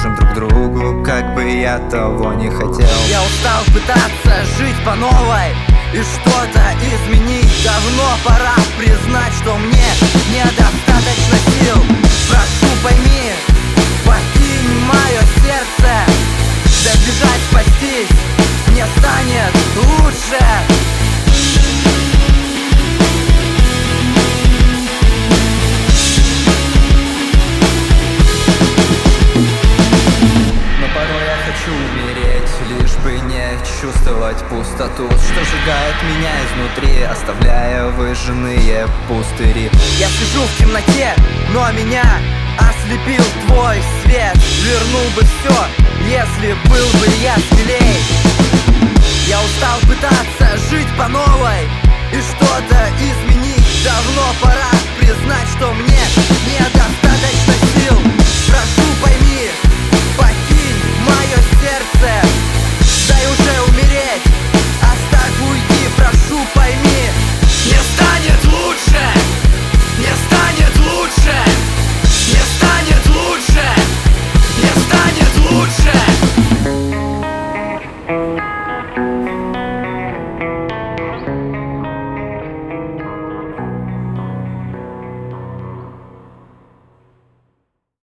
нужен друг другу, как бы я того не хотел. Я устал пытаться жить по новой и что-то изменить. Давно пора признать, что мне недостаточно сил. Прошу, пойми, покинь мое сердце. Добежать, спастись, мне станет лучше. Лишь бы не чувствовать пустоту, что сжигает меня изнутри, оставляя выжженные пустыри. Я сижу в темноте, но меня ослепил твой свет. Вернул бы все, если был бы я смелей. Я устал пытаться жить по новой и что-то изменить. Давно пора признать, что мне недостаточно сил. Прошу, пойми,